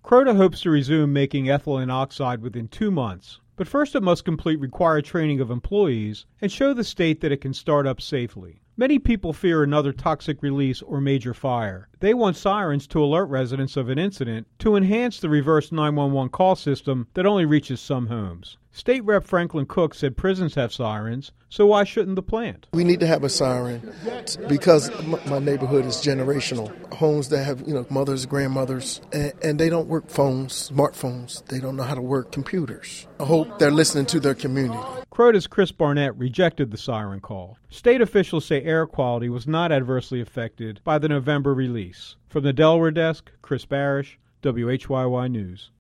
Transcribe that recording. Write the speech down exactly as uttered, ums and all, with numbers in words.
Croda hopes to resume making ethylene oxide within two months, but first it must complete required training of employees and show the state that it can start up safely. Many people fear another toxic release or major fire. They want sirens to alert residents of an incident to enhance the reverse nine one one call system that only reaches some homes. State Representative Franklin Cook said prisons have sirens, so why shouldn't the plant? We need to have a siren because my neighborhood is generational. Homes that have, you know, mothers, grandmothers, and, and they don't work phones, smartphones. They don't know how to work computers. I hope they're listening to their community. Croda's Chris Barnett rejected the siren call. State officials say air quality was not adversely affected by the November release. From the Delaware desk, Chris Barish, W H Y Y News.